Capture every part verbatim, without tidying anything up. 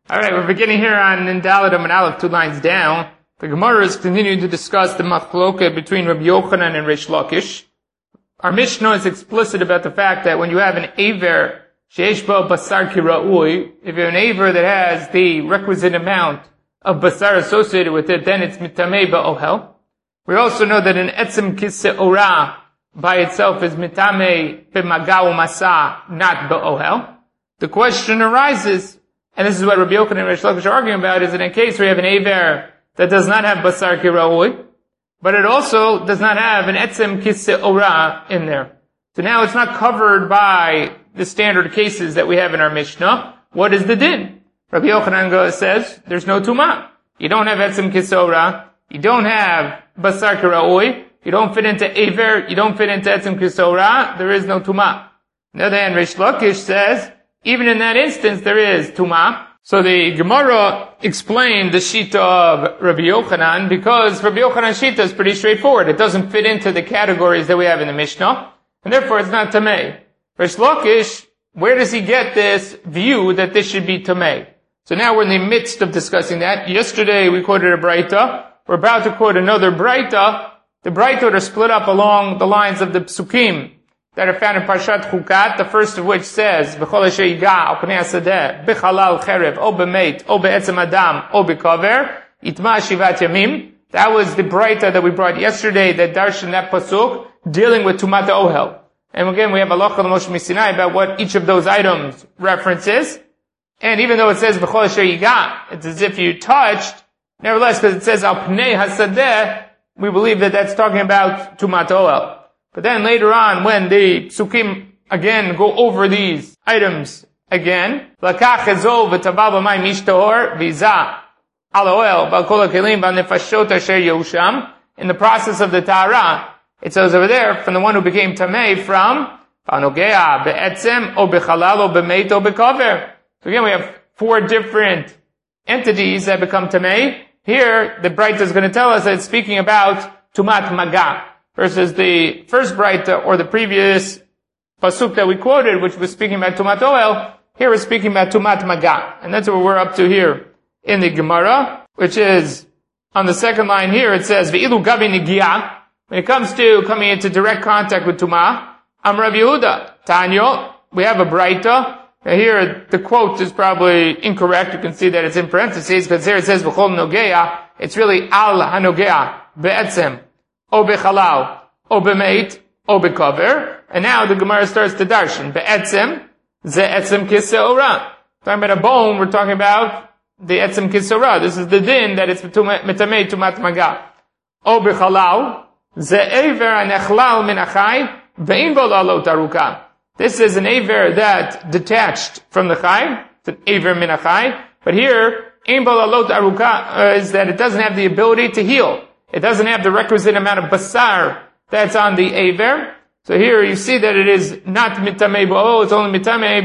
Alright, we're beginning here on Nindalad and Aleph, two lines down. The Gemara is continuing to discuss the machloka between Rabbi Yochanan and Reish Lakish. Our Mishnah is explicit about the fact that when you have an Aver, Sheish bo basar ki ra'ui, if you have an Aver that has the requisite amount of basar associated with it, then it's mitamei ba'ohel. We also know that an etzem kise'ora by itself is mitamei b'magau masa, not ba'ohel. The question arises, and this is what Rabbi Yochanan and Reish Lakish are arguing about, is in a case where you have an Aver that does not have basar ki ra'ui, but it also does not have an etzem kise'ora in there. So now it's not covered by the standard cases that we have in our Mishnah. What is the din? Rabbi Yochanan says, there's no tumah. You don't have etzem kise'ora, you don't have basar ki ra'ui, you don't fit into Aver, you don't fit into etzem kise'ora, there is no tumah. On the other hand, Reish Lakish says, even in that instance, there is tumah. So the Gemara explained the Shita of Rabbi Yochanan because Rabbi Yochanan's Shita is pretty straightforward. It doesn't fit into the categories that we have in the Mishnah, and therefore it's not Tamei. Reish Lakish, where does he get this view that this should be Tamei? So now we're in the midst of discussing that. Yesterday we quoted a Braita. We're about to quote another Braita. The Braita are split up along the lines of the Psukim that are found in Parshat Chukat, the first of which says, B'chol asher yiga al pnei hasadeh, b'chalal cherev, o b'meit, o b'etzem adam, o b'kover, itma shivat yamim. That was the Braita that we brought yesterday that darshan that pasuk, dealing with Tumat Ohel. And again, we have halacha l'Moshe Misinai about what each of those items references. And even though it says, B'chol asher yiga, it's as if you touched, nevertheless, because it says al pnei hasadeh, we believe that that's talking about Tumat Ohel. But then later on, when the Psukim again go over these items again, Lakach ezol v'taval b'mayim mishtohor v'izah al oel b'al kol ha'kelim v'nefashot asher yosham. In the process of the Tahara, it says over there, from the one who became Tamei from v'anogea be'etzem o b'chalal o b'meit o b'kover. So again, we have four different entities that become Tamei. Here, the Braita is going to tell us that it's speaking about Tumat Maga, versus the first Braita, or the previous pasuk that we quoted, which was speaking about Tumat Ohel. Here we're speaking about Tumat Maga. And that's what we're up to here in the Gemara, which is, on the second line here, it says, V'ilu gabi nigia. When it comes to coming into direct contact with Tumah, Am Rav Yehuda, Tanyo, we have a Braita. Now here, the quote is probably incorrect. You can see that it's in parentheses, because here it says, V'chol nogea. It's really al hanogea, be'etzem, o bechalal, o b'meit, o b'kover. And now the Gemara starts to darshan. Be'etzem, ze etzem kise'ora. Talking about a bone, we're talking about the etzem kise'ora. This is the din that it's mitamei tumat maga. O b'chalal, ze ever anechlal min achai, ve'in bo la'alot aruka. This is an aver that detached from the chai. It's an aver min achai. But here, ein bo la'alot aruka is that it doesn't have the ability to heal. It doesn't have the requisite amount of basar that's on the aver. So here you see that it is not mitamei bo'o, it's only mitamei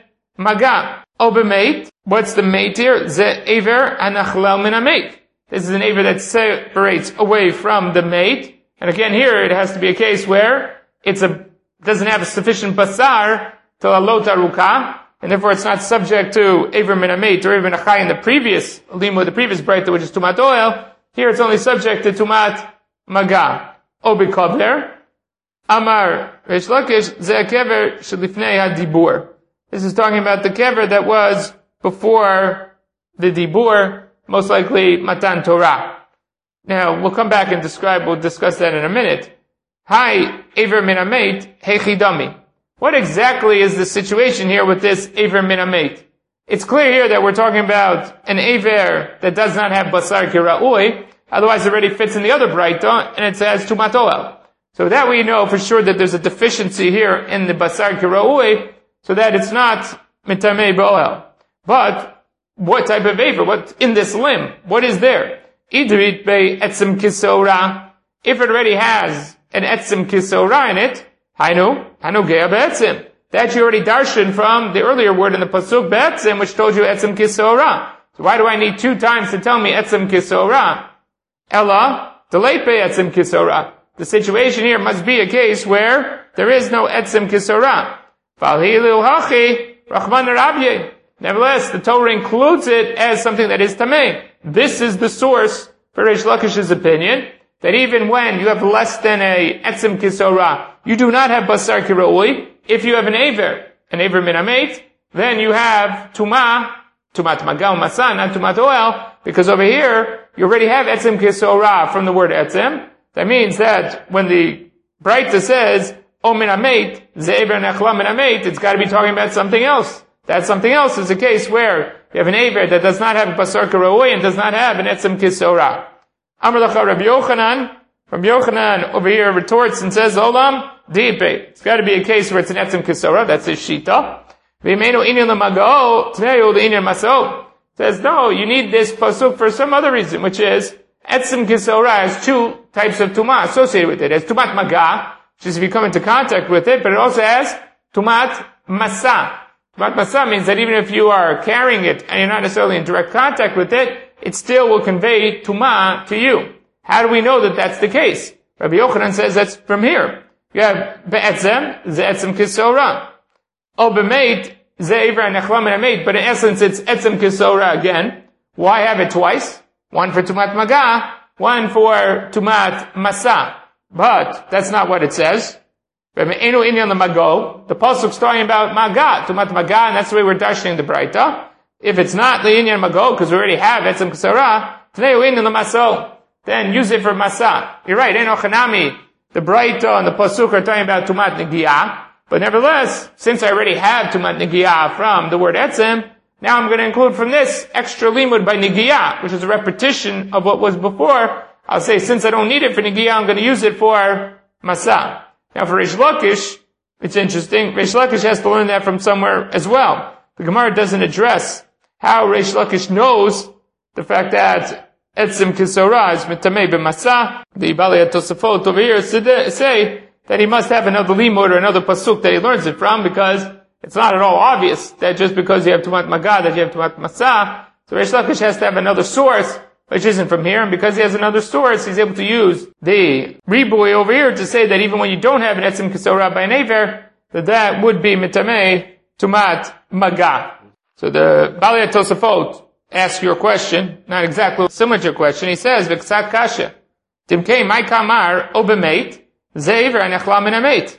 be'maga. O b'meit, what's the meit here? Ze aver anachlal min ha'meit. This is an aver that separates away from the meit. And again here it has to be a case where it's a, doesn't have a sufficient basar to alot aruka, and therefore it's not subject to aver min ha'meit or even achai in the previous limo, the previous Braita, which is Tumat Ohel. Here it's only subject to Tumat Maga. O b'kover, Amar Reish Lakish, ze kever shelifnei hadibur. This is talking about the kever that was before the dibur, most likely Matan Torah. Now, we'll come back and describe, we'll discuss that in a minute. Hi, Aver min ha'meit, hechidami. What exactly is the situation here with this Aver min ha'meit? It's clear here that we're talking about an Aver that does not have basar ki ra'ui, otherwise it already fits in the other Braita, and it says Tumat Ohel. So that we know for sure that there's a deficiency here in the basar ki ra'ui, so that it's not mitamei b'ohel. But, what type of Aver? What, in this limb? What is there? Idrit be etzem kise'ora. If it already has an etzem kise'ora in it, hainu, hanogea be'etzem. That you already darshan from the earlier word in the pasuk be'etzem, which told you etzem kise'ora. So why do I need two times to tell me etzem kise'ora? Ella, deleipe etzem kise'ora. The situation here must be a case where there is no etzem kise'ora. Falhilu hachi, rachman rabye. Nevertheless, the Torah includes it as something that is tamei. This is the source for Reish Lakish's opinion, that even when you have less than a etzem kisora, you do not have basar kiroi. If you have an aver, an aver min hamet, then you have tuma, tumat maga masa, not tumat oil, because over here, you already have etzem kisora from the word etzem. That means that when the Braita says, o min hamet, ze aver nechla min hamet, it's got to be talking about something else. That something else is a case where you have an aver that does not have basar kiroi and does not have an etzem kisora. Amar lacha Rabbi Yochanan, Rabbi Yochanan over here retorts and says, Olam, dipe. It's got to be a case where it's an etzem kisora, that's his shita. V'imenu inyan l'magao, tneu l'inyan maso. Says, no, you need this pasuk for some other reason, which is, etzem kisora has two types of tuma associated with it. It has tumat maga, which is if you come into contact with it, but it also has tumat masa. Tumat masa means that even if you are carrying it and you're not necessarily in direct contact with it, it still will convey tuma to you. How do we know that that's the case? Rabbi Yochanan says that's from here. You have be'etzem, ze'etzem kisora. O b'meit, ze'ivra nechlam and meit. But in essence, it's etzem kisora again. Why have it twice? One for tumat maga, one for tumat masa. But that's not what it says. The pasuk's talking about maga, tumat maga, and that's the way we're dashing the Braita. If it's not the inyan mago, because we already have etzem kisara, then use it for masa. You're right, eno chanami. The Braita and the pasuk are talking about tumat negiah, but nevertheless, since I already have tumat negiah from the word etzem, now I'm going to include from this extra limud by negiah, which is a repetition of what was before. I'll say, since I don't need it for negiah, I'm going to use it for masa. Now for Reish Lakish, it's interesting. Reish Lakish has to learn that from somewhere as well. The Gemara doesn't address how Reish Lakish knows the fact that etzem kisora is mitamei b'masa. The Balei Tosafot over here say that he must have another limud or another pasuk that he learns it from, because it's not at all obvious that just because you have tumat maga that you have tumat masa. So Reish Lakish has to have another source, which isn't from here, and because he has another source, he's able to use the riboy over here to say that even when you don't have an etzem kisora by an aver, that that would be mitamei tumat maga. So the Balei Tosafot asks your question, not exactly similar to your question. He says, "V'ksat kasha, timkei mai kamar obemeit zeiver anechla min hameit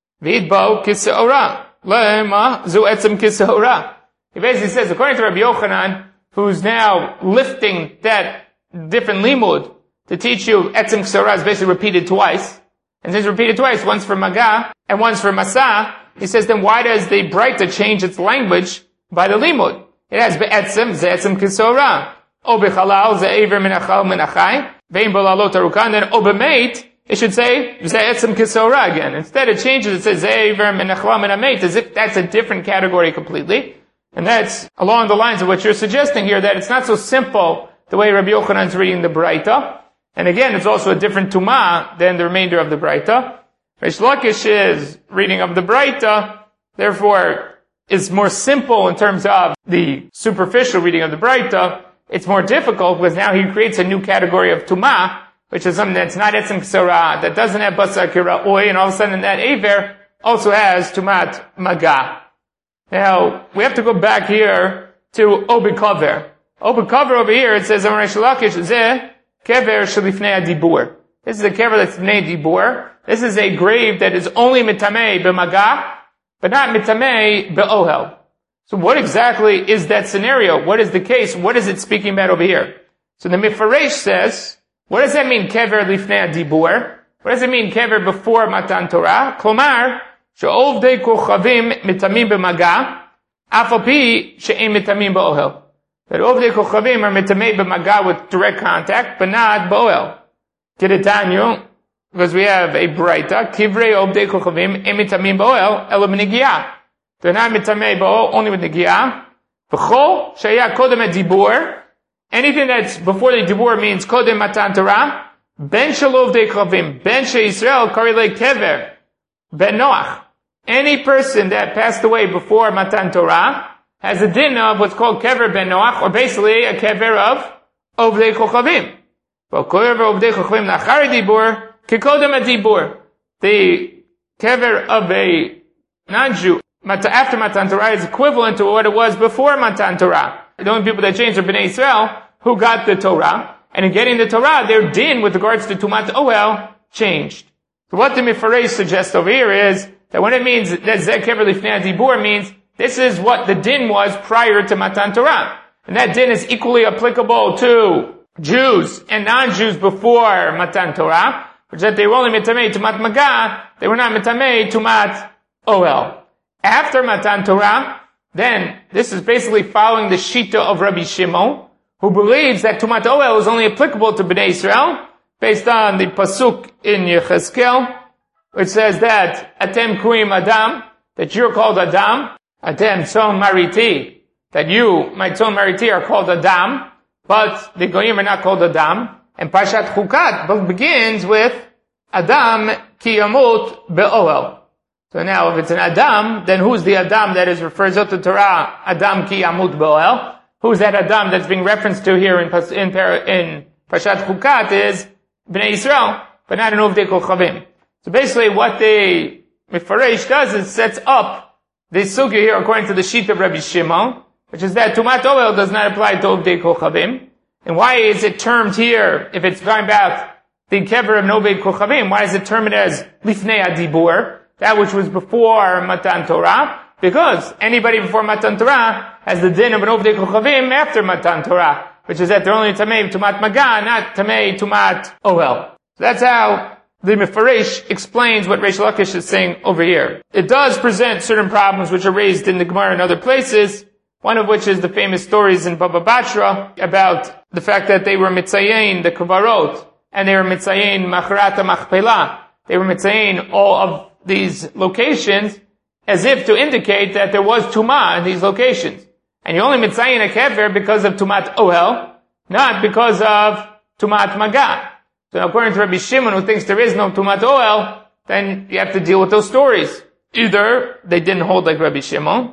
v'idbo kiseora lema zu etzem kiseora." He basically says, according to Rabbi Yochanan, who's now lifting that different limud to teach you etzem kiseora is basically repeated twice, and since repeated twice, once for maga and once for masa, he says, then why does the Braita change its language by the limud? It has be'etzem, ze'etzem kisora. O b'chalal, ze'ever minachal minachai. Ve'im b'lalot arukan. Then o b'meit, it should say, ze'etzem kisora again. Instead it changes, it says, ze'ever minachal minameit, as if that's a different category completely. And that's along the lines of what you're suggesting here, that it's not so simple the way Rabbi Yochanan's reading the Braita. And again, it's also a different tumah than the remainder of the Braita. Reish Lakish's reading of the Braita, therefore, is more simple in terms of the superficial reading of the Braita. It's more difficult because now he creates a new category of tumah, which is something that's not etzem kisara, that doesn't have basar kira'oi, and all of a sudden that aver also has tumat maga. Now, we have to go back here to Obi Kaver. Obi Kaver over here, it says, Reish Lakish, Zeh kever shelifnei adibur. This is a kever that's fnei dibur. This is a grave that is only mitamei b'maga, but not mitamei be'ohel. So what exactly is that scenario? What is the case? What is it speaking about over here? So the Mifaresh says, what does that mean, kever lifnei adibur? What does it mean, kever before Matan Torah? Klomar, she'ovdei kochavim mitamim b'maga, af al pi she'em mitamim be'ohel. That ovdei kochavim are mitamei b'maga with direct contact, but not be'ohel. Kidetanyu, because we have a Braita, kivrei ovdei kochavim em mitamim be'ohel, elo b'negiah. They're not mitamei be'ohel, only with negiah. V'chol she'aya kodem et dibur. Anything that's before the dibur means kodem matan Torah. Ben shalov de kochavim, ben she'Yisrael karilei kever, ben Noach. Any person that passed away before Matan Torah has a din of what's called kever ben Noach, or basically a kever of ovdei kochavim. But kever ovdei kochavim nachar dibur, kikodem et dibur. The kever of a non-Jew after Matan Torah is equivalent to what it was before Matan Torah. The only people that changed are Bnei Israel, who got the Torah. And in getting the Torah, their din with regards to Tumat Ohel changed. So what the Mefarei suggests over here is that when it means that Zeh Kever Lifnei Dibur means this is what the din was prior to Matan Torah. And that din is equally applicable to Jews and non-Jews before Matan Torah, which that they were only mitamei Tumat Maga, they were not mitamei Tumat Ohel. After Matan Torah, then this is basically following the Shita of Rabbi Shimon, who believes that Tumat Ohel is only applicable to Bnei Israel, based on the Pasuk in Yechezkel, which says that Atem Kuim Adam, that you're called Adam, Atem Tzom Mariti, that you, my Tzom Mariti, are called Adam, but the Goyim are not called Adam. And Parshat Chukat begins with Adam Ki Yamut Be'ohel. So now, if it's an Adam, then who's the Adam that is refers to the Torah? Adam Ki Yamut Be'ohel. Who's that Adam that's being referenced to here in, in, in Parshat Chukat is Bnei Israel, but not in Uvdei Kochavim. So basically what the Mefaresh does is sets up the sugya here according to the sheet of Rabbi Shimon, which is that Tumat Ohel does not apply to Uvdei Kochavim. And why is it termed here, if it's talking about the Kever of Uvdei Kochavim, why is it termed as Lifnei Adibur, that which was before Matan Torah? Because anybody before Matan Torah has the din of an Uvdei Kochavim after Matan Torah, which is that they're only Tamei Tumat Maga, not Tamei Tumat Ohel. So that's how the Mefaresh explains what Reish Lakish is saying over here. It does present certain problems which are raised in the Gemara and other places, one of which is the famous stories in Baba Batra about the fact that they were mitzayin the Kuvarot, and they were mitzayin Macharata Machpelah. They were mitzayin all of these locations, as if to indicate that there was Tumah in these locations. And you only mitzayin a kever because of Tumat Ohel, not because of Tumat Maga. So according to Rabbi Shimon, who thinks there is no Tumat Ohel, then you have to deal with those stories. Either they didn't hold like Rabbi Shimon,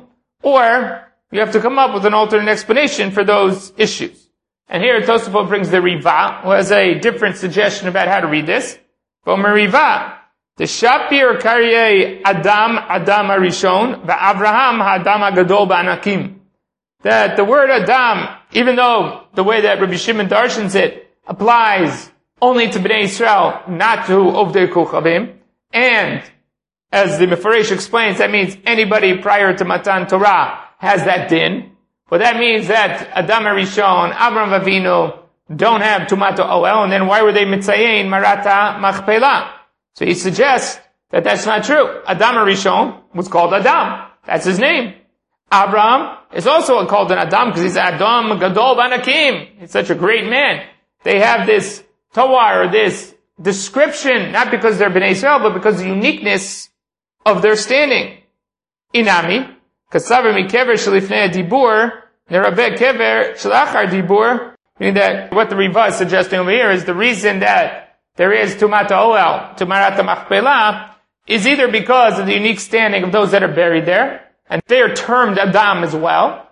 or you have to come up with an alternate explanation for those issues. And here Tosafot brings the Riva, who has a different suggestion about how to read this. But Riva, the Shapir Karyeh Adam Adam Arishon, Avraham Adam Agadol Ba'anakim. That the word Adam, even though the way that Rabbi Shimon darshans it applies only to Bnei Israel, not to Uvdei Kochavim, and as the Mefaresh explains, that means anybody prior to Matan Torah has that din. But that means that Adam Arishon, Avram Avinu don't have Tumat Ohel, and then why were they mitzayin Marata Machpelah? So he suggests that that's not true. Adam Arishon was called Adam. That's his name. Abraham is also called an Adam because he's Adam Gadol Banakim. He's such a great man. They have this Tawar, or this description, not because they're Bnei Israel, but because of the uniqueness of their standing. Inami, Kasavar Mikever Shalifnei Dibur, Nerabeh Kever Shalachar Dibur, meaning that what the Riva is suggesting over here is the reason that there is Tumat Ohel, Tumarat Machpelah, is either because of the unique standing of those that are buried there, and they are termed Adam as well,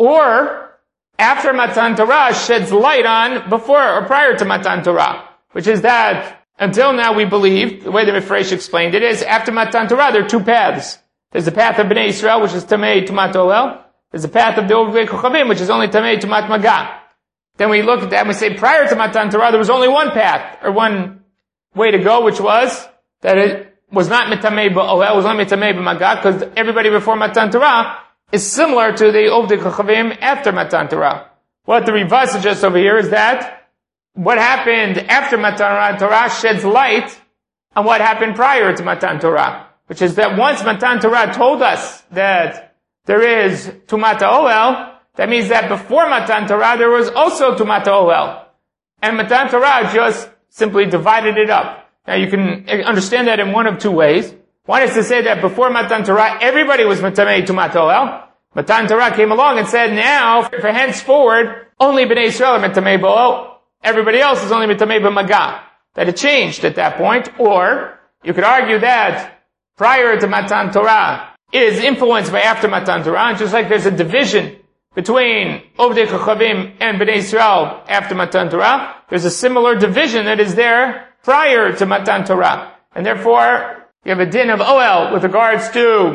or after Matan Torah sheds light on before or prior to Matan Torah, which is that until now we believe, the way the Mefaresh explained it is, after Matan Torah there are two paths. There's the path of Bnei Israel, which is Tamei Tumat Ohel. There's the path of the Uvdei Kochavim, which is only Tamei Tumat Maga. Then we look at that and we say prior to Matan Torah there was only one path, or one way to go, which was that it was not Mitamei Ohel, it was only Mitamei Maga, because everybody before Matan Torah is similar to the Uvdei Kochavim after Matan Torah. What the Riva suggests over here is that what happened after Matan Torah sheds light on what happened prior to Matan Torah, which is that once Matan Torah told us that there is Tumat Ohel, that means that before Matan Torah there was also Tumat Ohel. And Matan Torah just simply divided it up. Now you can understand that in one of two ways. One is to say that before Matan Torah, everybody was Matamei Tumat Ohel. Matan Torah came along and said, now, for henceforward, only Bnei Israel are Matamei Ohel. Everybody else is only Matamei Maga. That it changed at that point. Or, you could argue that prior to Matan Torah is influenced by after Matan Torah, and just like there's a division between Uvdei Kochavim and Bnei Israel after Matan Torah, there's a similar division that is there prior to Matan Torah. And therefore, you have a din of Ohel with regards to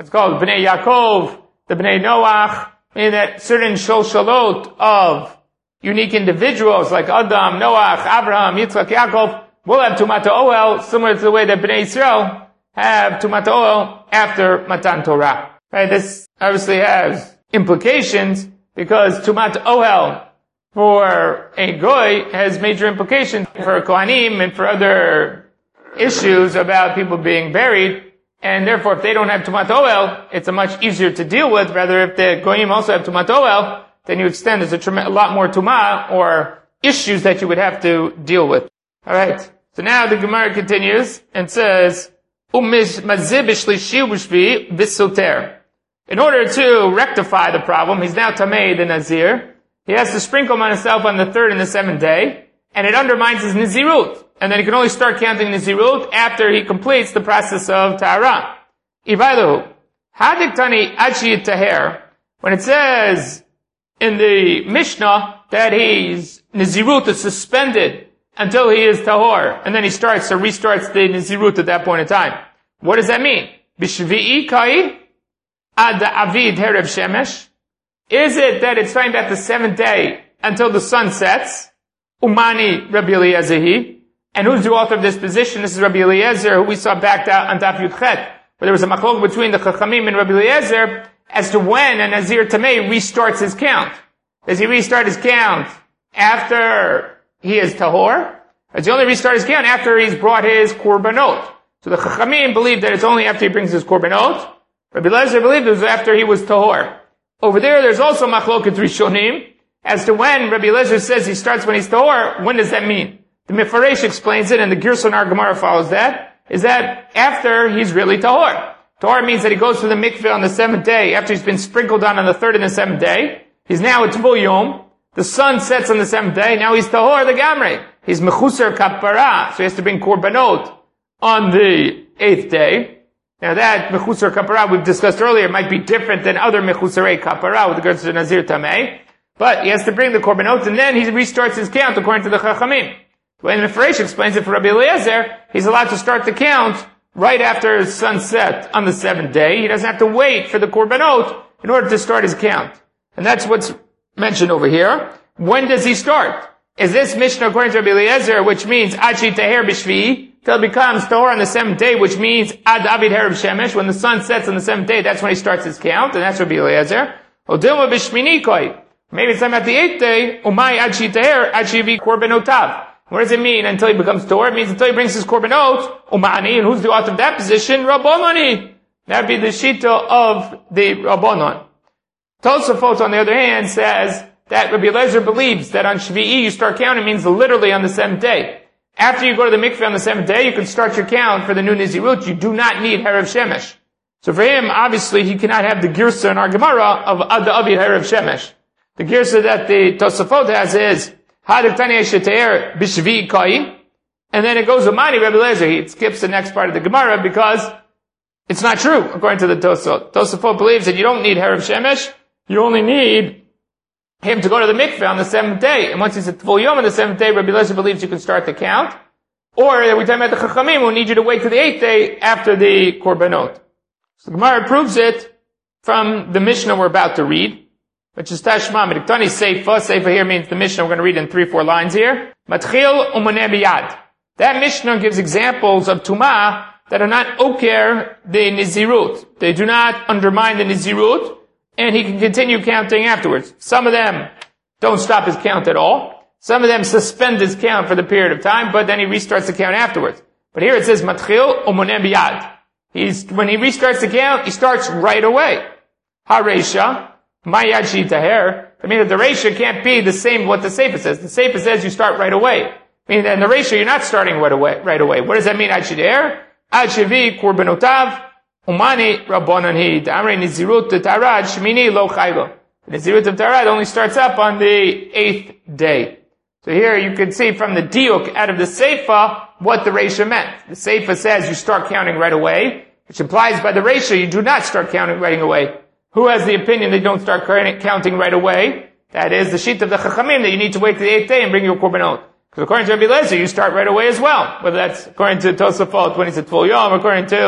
It's called Bnei Yaakov, the Bnei Noach, meaning that certain sholshalot of unique individuals like Adam, Noach, Abraham, Yitzchak, Yaakov will have Tumat Ohel, similar to the way that Bnei Yisrael have Tumat Ohel after Matan Torah. Right? This obviously has implications because Tumat Ohel for a goy has major implications for Kohanim and for other issues about people being buried. And therefore, if they don't have Tumat Ohel, it's a much easier to deal with. Rather, if the Goyim also have Tumat Ohel, then you extend, there's a, trem- a lot more Tumah or issues that you would have to deal with. Alright. So now the Gemara continues and says, In order to rectify the problem, he's now Tamei the Nazir. He has to sprinkle on himself on the third and the seventh day, and it undermines his Nazirut. And then he can only start counting Nazirut after he completes the process of Tahara. Ivailu, Hadiktani Achi Taher, when it says in the Mishnah that he's Nazirut is suspended until he is Tahor, and then he starts or restarts the Nazirut at that point in time. What does that mean? Bishvi'i Kai Ad Avid Herev Shemesh? Is it that it's talking about the seventh day until the sun sets? Umani Rabbi Eliezer. And who's the author of this position? This is Rabbi Eliezer, who we saw backed out on Daf Yud Chet, where there was a machlok between the Chachamim and Rabbi Eliezer as to when a Nazir Tamei restarts his count. Does he restart his count after he is Tahor? Or does he only restart his count after he's brought his Korbanot? So the Chachamim believe that it's only after he brings his Korbanot. Rabbi Eliezer believed it was after he was Tahor. Over there, there's also machloket Rishonim as to when Rabbi Eliezer says he starts when he's Tahor. When does that mean? The Mefaresh explains it, and the Gerson Ar Gemara follows that, is that after he's really Tahor. Tahor means that he goes to the mikveh on the seventh day, after he's been sprinkled on on the third and the seventh day. He's now at Tvul Yom. The sun sets on the seventh day, now he's Tahor, the Gamre. He's Mechuser Kapara, so he has to bring Korbanot on the eighth day. Now that Mechuser Kapara we've discussed earlier might be different than other Mechusarei Kapara with regards to Nazir Tamei, but he has to bring the Korbanot, and then he restarts his count according to the Chachamim. When the Mefaresh explains it for Rabbi Eliezer, he's allowed to start the count right after sunset on the seventh day. He doesn't have to wait for the Korbanot in order to start his count. And that's what's mentioned over here. When does he start? Is this Mishnah according to Rabbi Eliezer, which means Achi Teher B'Shvi, till it becomes Tahor on the seventh day, which means Ad Avid Herav Shemesh, when the sun sets on the seventh day, that's when he starts his count, and that's Rabbi Eliezer. Odilma B'Shmini Koi. Maybe it's time at the eighth day, Umay Achi Teher, Achi Vi Korbanotav. What does it mean until he becomes Tahor? It means until he brings his Korbanot, Umani, and who's the author of that position? Rabbanani. That'd be the Shita of the Rabbanon. Tosafot, on the other hand, says that Rabbi Eliezer believes that on Shvi'i you start counting means literally on the seventh day. After you go to the mikveh on the seventh day, you can start your count for the new Nizirut. You do not need Herav Shemesh. So for him, obviously, he cannot have the Girsa in our Gemara of Ad Avid Herav Shemesh. The Girsa that the Tosafot has is and then it goes Umani Rabbi Eliezer. He skips the next part of the Gemara because it's not true, according to the Tosafot. Tosafot believes that you don't need Herav Shemesh, you only need him to go to the mikveh on the seventh day. And once he's at Tvul Yom on the seventh day, Rabbi Eliezer believes you can start the count. Or we're talking about the Chachamim who need you to wait to the eighth day after the Korbanot. So the Gemara proves it from the Mishnah we're about to read, which is Tashma, Mediktani Seifa. Seifa here means the Mishnah we're going to read in three, four lines here. Matchil umoneh biyad. That Mishnah gives examples of Tumah that are not oker the Nizirut. They do not undermine the Nizirut, and he can continue counting afterwards. Some of them don't stop his count at all. Some of them suspend his count for the period of time, but then he restarts the count afterwards. But here it says Matchil umoneh biyad. He's, when he restarts the count, he starts right away. Ha-Reisha. Mayachi Taher. I mean that the ratio can't be the same what the Seifa says. The Seifa says you start right away. Meaning that in the ratio you're not starting right away. Right away. What does that mean? Achi Taher. Achivi Korbanotav. Umani Rabbanan Hi. Amrei Nizirut Tarad Shmini Lo Chaylo. The Nizirut of Tarad only starts up on the eighth day. So here you can see from the diuk out of the Seifa what the ratio meant. The Seifa says you start counting right away, which implies by the ratio you do not start counting right away. Who has the opinion they don't start counting right away? That is the sheet of the Chachamim that you need to wait to the eighth day and bring your Korbanot. Because according to Rabbi Eliezer, you start right away as well. Whether that's according to Tosafot when he's at Tvul Yom, according to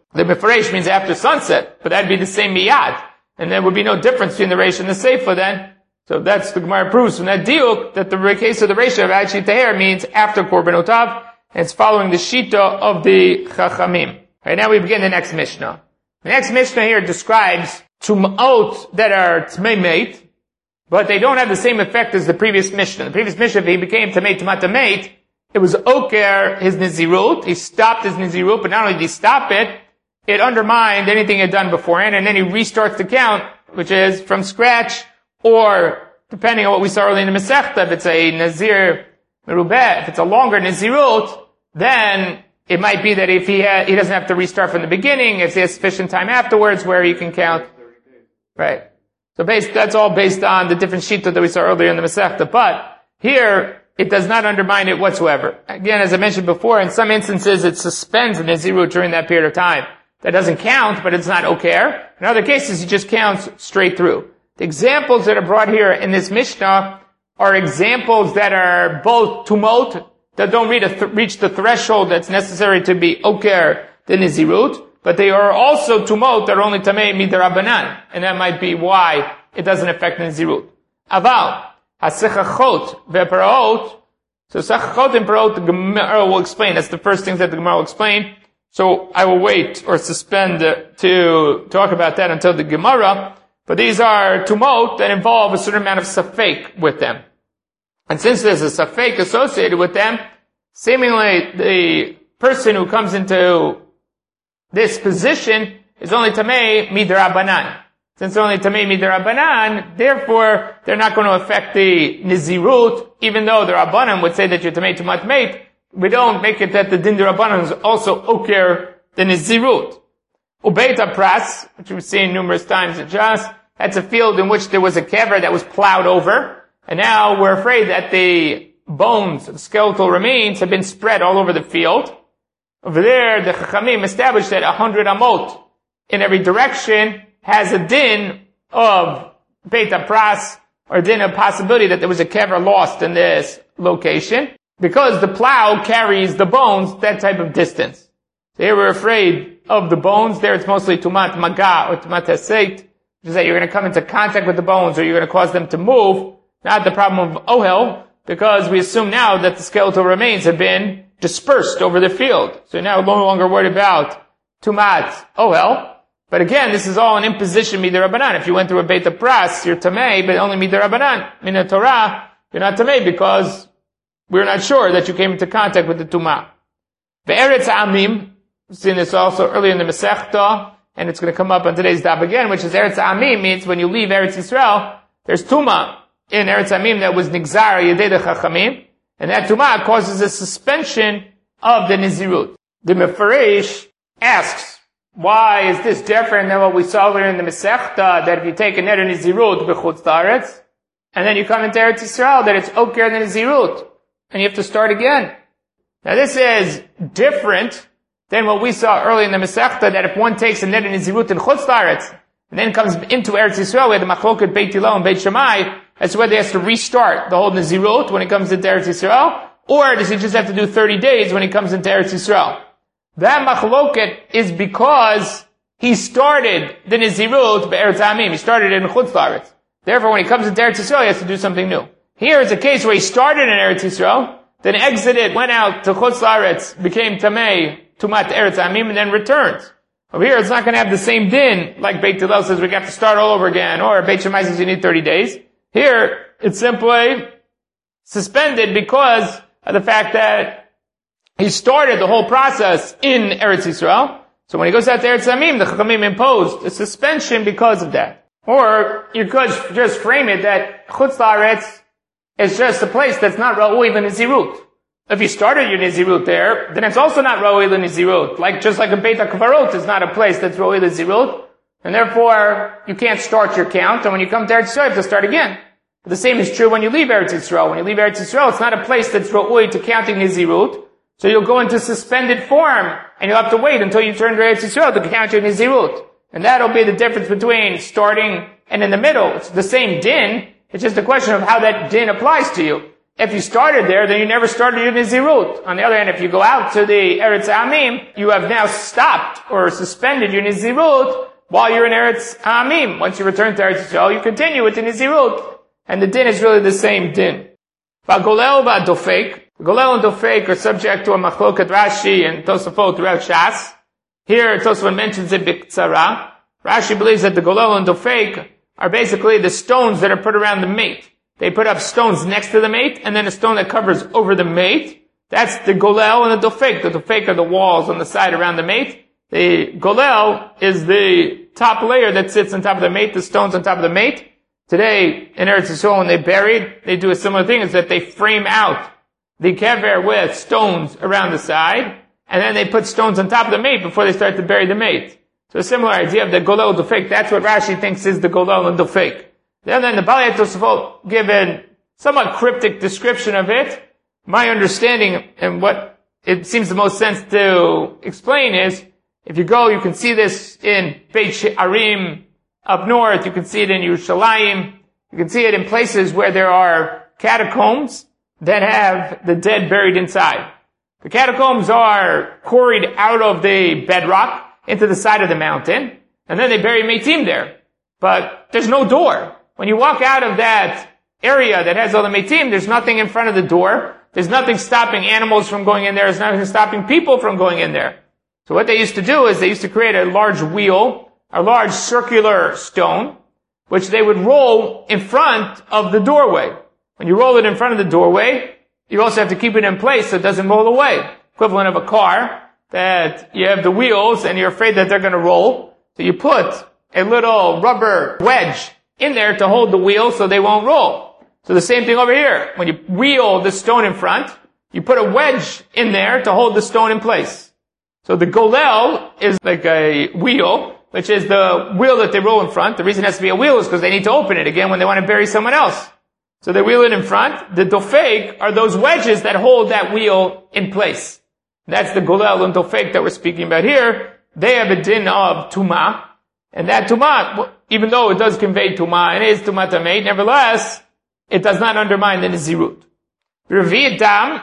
The Mefaresh means after sunset, but that'd be the same miyad. And there would be no difference between the Reisha and the Seifa then. So that's the Gemara proves from that diuk that the case of the Reisha of Ad Shitaher means after Korban Otav, and it's following the Shita of the Chachamim. Right, now we begin the next Mishnah. The next Mishnah here describes Tum'ot that are Tmei Meit, but they don't have the same effect as the previous Mishnah. The previous Mishnah, if he became Tamei Tumat Tameit, it was Oker his Nizirut, he stopped his Nizirut, but not only did he stop it, it undermined anything he had done beforehand, and then he restarts the count, which is from scratch, or, depending on what we saw earlier in the Masechta, if it's a Nazir Merubeh, if it's a longer Nazirut, then it might be that if he ha- he doesn't have to restart from the beginning, if he has sufficient time afterwards where he can count. Right. So based, that's all based on the different Shita that we saw earlier in the Masechta. But here, it does not undermine it whatsoever. Again, as I mentioned before, in some instances it suspends the Nazirut during that period of time. That doesn't count, but it's not oker. In other cases, he just counts straight through. The examples that are brought here in this Mishnah are examples that are both tumot, that don't reach, th- reach the threshold that's necessary to be oker the Nizirut, but they are also tumot that are only tamei midarabanan, and that might be why it doesn't affect the Nizirut. Aval, hasechachot ve'paraot, so sechachot and paraot, the Gemara will explain. That's the first thing that the Gemara will explain. So I will wait or suspend uh, to talk about that until the Gemara. But these are tumot that involve a certain amount of safek with them. And since there's a safek associated with them, seemingly the person who comes into this position is only tamei midrabanan. Since they're only tamei midrabanan, therefore they're not going to affect the nizirut, even though the rabbanan would say that you're tamei tumat meit. We don't make it that the din d'Rabbanan is also oker the nizirut. Ubeita pras, which we've seen numerous times in Jas, that's a field in which there was a kever that was plowed over, and now we're afraid that the bones, the skeletal remains, have been spread all over the field. Over there, the Chachamim established that a hundred amot in every direction has a din of beita pras, or a din of possibility that there was a kever lost in this location. Because the plow carries the bones that type of distance. So here we're afraid of the bones. There it's mostly tumat maga or tumat heseit, which is that you're going to come into contact with the bones or you're going to cause them to move. Not the problem of ohel, because we assume now that the skeletal remains have been dispersed over the field. So you're now no longer worried about tumat ohel. But again, this is all an imposition midirabanan. If you went through a beit pras, you're tamei, but only midirabanan. Min Torah, you're not tamei because we're not sure that you came into contact with the Tumah. Be'eretz Amim, we've seen this also earlier in the Masechta, and it's going to come up on today's daf again, which is Eretz Amim, means when you leave Eretz Yisrael, there's Tumah in Eretz Amim that was Nigzar Yedei de Chachamim, and that Tumah causes a suspension of the Nizirut. The Mefaresh asks, why is this different than what we saw earlier in the Masechta, that if you take a Neder Nizirut b'chutz la'aretz, and then you come into Eretz Yisrael, that it's Oker the Nizirut, and you have to start again. Now this is different than what we saw earlier in the Masechta, that if one takes a neder nizirut in Chutz La'aretz, and then comes into Eretz Yisrael, where the Machloket Beit Hillel and Beit Shammai, that's where they has to restart the whole nizirut when he comes into Eretz Yisrael, or does he just have to do thirty days when he comes into Eretz Yisrael? That Machloket is because he started the nizirut be'Eretz Amim, he started it in Chutz La'aretz. Therefore when he comes into Eretz Yisrael, he has to do something new. Here is a case where he started in Eretz Yisrael, then exited, went out to Chutz La'aretz, became Tamei, Tumat Eretz Amim, and then returns. Over here, it's not going to have the same din, like Beit Hillel says we got to start all over again, or Beit Shammai says you need thirty days. Here, it's simply suspended because of the fact that he started the whole process in Eretz Yisrael. So when he goes out to Eretz Amim, the Chachamim imposed a suspension because of that. Or you could just frame it that Chutz La'aretz it's just a place that's not Ra'ui l'Nizirut. If you started your Nizirut there, then it's also not Ra'ui l'Nizirut. Like, just like a Beit HaKvarot is not a place that's Ra'ui l'Nizirut. And therefore, you can't start your count, and when you come to Eretz Yisrael, you have to start again. But the same is true when you leave Eretz Yisrael. When you leave Eretz Yisrael, it's not a place that's Ra'ui to counting Nizirut. So you'll go into suspended form, and you'll have to wait until you turn to Eretz Yisrael to count your Nizirut. And that'll be the difference between starting and in the middle. It's the same din. It's just a question of how that din applies to you. If you started there, then you never started your Nizirut. On the other hand, if you go out to the Eretz Amim, you have now stopped or suspended your Nizirut while you're in Eretz Amim. Once you return to Eretz Yisrael, you continue with the Nizirut. And the din is really the same din. V'golel v'dofek. Golel and dofek are subject to a machloket Rashi and Tosafot throughout Shas. Here, Tosafot mentions it b'ktsara. Rashi believes that the golel and dofek are basically the stones that are put around the mate. They put up stones next to the mate, and then a stone that covers over the mate. That's the golel and the dofek. The dofek are the walls on the side around the mate. The golel is the top layer that sits on top of the mate, the stones on top of the mate. Today, in Eretz Yisrael, when they buried, they do a similar thing, is that they frame out the kever with stones around the side, and then they put stones on top of the mate before they start to bury the mate. So a similar idea of the golel dofek, that's what Rashi thinks is the golel and dofek. Then, then the Balei Tosafot give a somewhat cryptic description of it. My understanding and what it seems the most sense to explain is, if you go, you can see this in Beit She'arim up north, you can see it in Yerushalayim, you can see it in places where there are catacombs that have the dead buried inside. The catacombs are quarried out of the bedrock into the side of the mountain, and then they bury Meitim there. But there's no door. When you walk out of that area that has all the Meitim, there's nothing in front of the door. There's nothing stopping animals from going in there. There's nothing stopping people from going in there. So what they used to do is they used to create a large wheel, a large circular stone, which they would roll in front of the doorway. When you roll it in front of the doorway, you also have to keep it in place so it doesn't roll away. Equivalent of a car, that you have the wheels and you're afraid that they're going to roll. So you put a little rubber wedge in there to hold the wheel so they won't roll. So the same thing over here. When you wheel the stone in front, you put a wedge in there to hold the stone in place. So the golel is like a wheel, which is the wheel that they roll in front. The reason it has to be a wheel is because they need to open it again when they want to bury someone else. So they wheel it in front. The dofek are those wedges that hold that wheel in place. That's the golel and dofek that we're speaking about here. They have a din of tumah. And that tumah, even though it does convey tumah, and it is tumah tamei, nevertheless, it does not undermine the nizirut. Revi'it dam,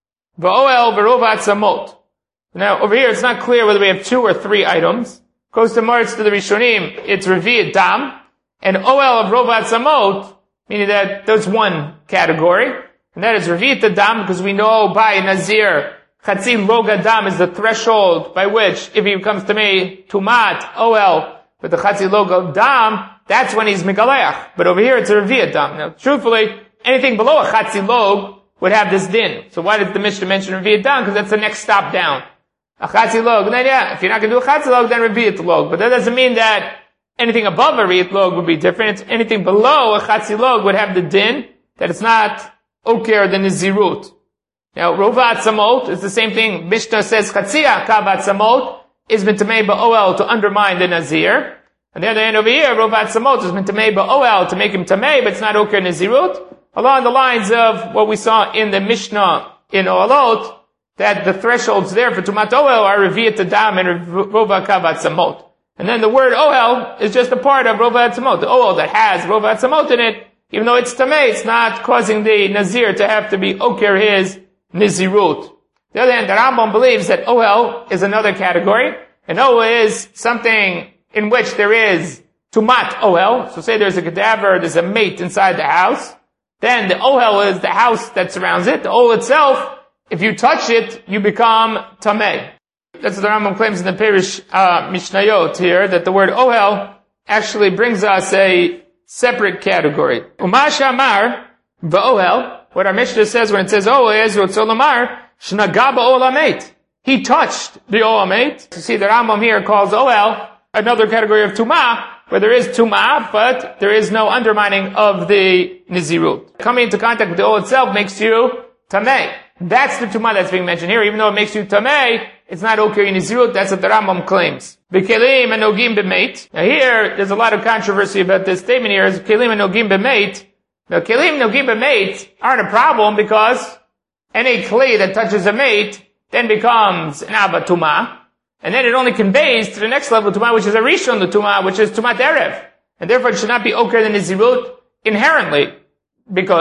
v'oel v'rov ha'atzamot. Now, over here, it's not clear whether we have two or three items. Goes to March to the Rishonim, it's Revi'it dam, and oel of rov ha'atzamot, meaning that there's one category, and that is Revi'it dam, because we know by Nazir, Chatzi log dam is the threshold by which, if he becomes tamei, tumat, oel, but the Chatzi log dam, that's when he's megaleach. But over here, it's a Revi'it dam. Now, truthfully, anything below a Chatzi log would have this din. So why did the Mishnah mention Revi'it dam? Because that's the next stop down. A Chatzi log, then yeah, if you're not going to do a Chatzi log, then Revi'it log. But that doesn't mean that anything above a Revi'it log would be different. It's anything below a Chatzi log would have the din that it's not oker the nizirut. Now, rov ha'atzamot is the same thing. Mishnah says Chatzi ha'kav ha'atzamot is mintamei ba'oel to undermine the nazir. On the other hand, over here, rov ha'atzamot is mintamei ba'oel to make him tamei, but it's not oker nizirut. Along the lines of what we saw in the Mishnah in Oalot, that the thresholds there for tumat oel are Revi'it dam and rov ha'kav ha'atzamot. And then the word oel is just a part of rov ha'atzamot. The oel that has rov ha'atzamot in it, even though it's tamei, it's not causing the nazir to have to be oker his nizirut. The other hand, the Rambam believes that oel is another category, and oel is something in which there is tumat oel. So say there's a cadaver, there's a mate inside the house. Then the oel is the house that surrounds it. The oel itself, if you touch it, you become tamei. That's what the Rambam claims in the Perish uh, Mishnayot here, that the word oel actually brings us a separate category. Umash amar v'oel, what our Mishnah says when it says oel is Rotzolamar, shnagah ba'ol hamet. He touched the oel hamet. You see, the Rambam here calls oel another category of tumah, where there is tumah, but there is no undermining of the nizirut. Coming into contact with the oel itself makes you tamei. That's the tumah that's being mentioned here. Even though it makes you tamei, it's not okay in nizirut. That's what the Rambam claims. B'kelim and nogim b'meit. Now here, there's a lot of controversy about this statement here. Is kelim and nogim b'meit. Now kelim and nogim b'meit aren't a problem because any clay that touches a mate then becomes an ava tumah. And then it only conveys to the next level of tumah, which is a rishon the tumah, which is tumat erev. And therefore it should not be oker the nizirut inherently, because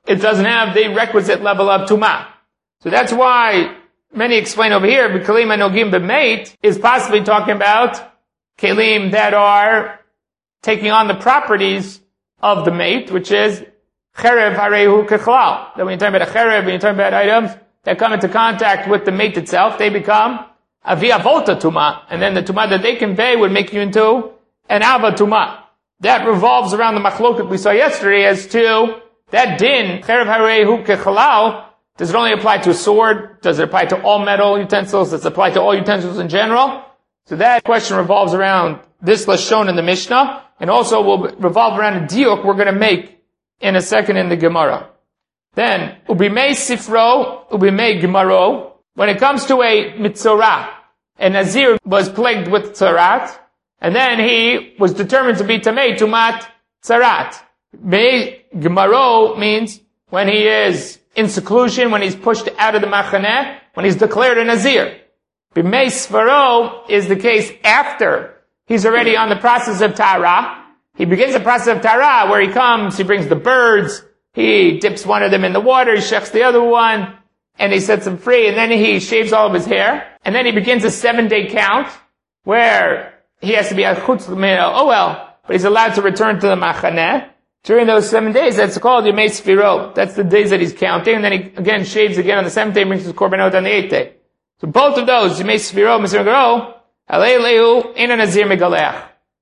it doesn't have the requisite level of Tumah. So that's why many explain over here, B'Kelim Anogim B'Meit is possibly talking about Kelim that are taking on the properties of the mate, which is Cherev Harehu Kechlal. That when you're talking about a Cherev, when you're talking about items that come into contact with the mate itself, they become Avia Volta Tumah. And then the Tumah that they convey would make you into an Ava Tumah. That revolves around the machloket we saw yesterday as to that din, Cherev Harehu Kechlal, does it only apply to a sword? Does it apply to all metal utensils? Does it apply to all utensils in general? So that question revolves around this lashon in the Mishnah, and also will revolve around a diuk we're going to make in a second in the Gemara. Then, ubimei sifro, ubimei gemaro. When it comes to a mitzorah, a nazir was plagued with tzarat, and then he was determined to be tamei tumat tzarat. Mei gemaro means when he is in seclusion, when he's pushed out of the machaneh, when he's declared a nazir. Bimei sfaro is the case after he's already on the process of Tara. He begins the process of Tara where he comes, he brings the birds, he dips one of them in the water, he shechs the other one, and he sets them free, and then he shaves all of his hair, and then he begins a seven-day count where he has to be at chutz l'mei oel, but he's allowed to return to the machaneh. During those seven days, that's called Yemei Sfiro. That's the days that he's counting, and then he again shaves again on the seventh day, brings his korbanot on the eighth day. So both of those, Yemei Sfiro, Mesir Garo, Alei Lehu, in a Nazir Megalech.